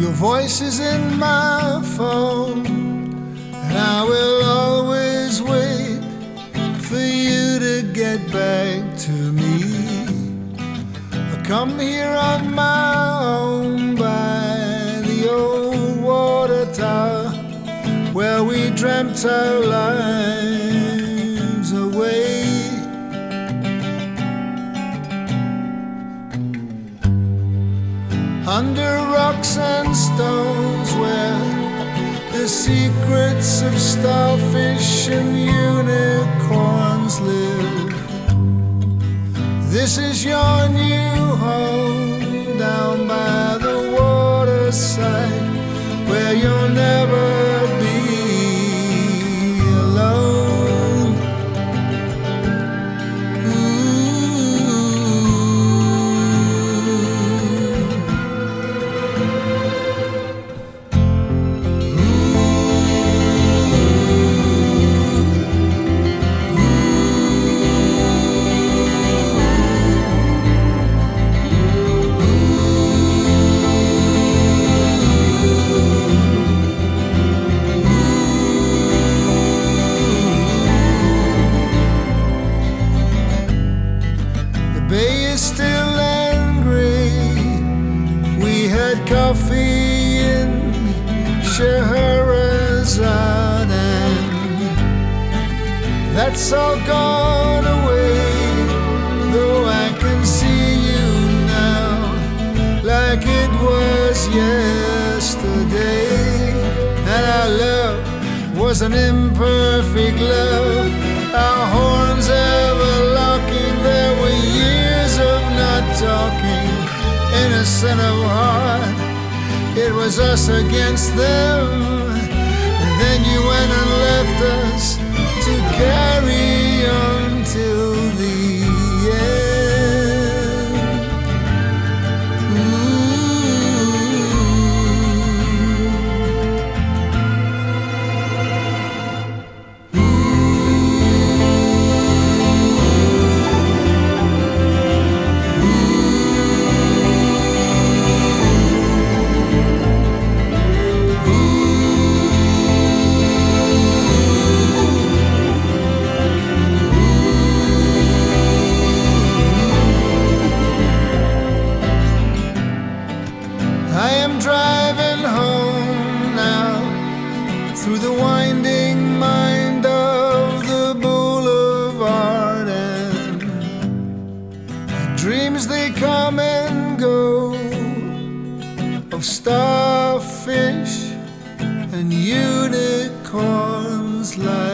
Your voice is in my phone, and I will always wait for you to get back to me. I come here on my own by the old water tower where we dreamt our lives away. Under rocks and stones where the secrets of starfish and unicorns live. This is your new home down by the waterside where you'll never be alone. Still angry. We had coffee in Scheherazade, and that's all gone away. Though I can see you now like it was yesterday. And our love was an imperfect love, our horns ever locking. There were years of not talking, innocent of heart. It was us against them. And then you went and left us to carry on till the end. I am driving home now through the winding mind of the boulevard, and the dreams they come and go of starfish and unicorns like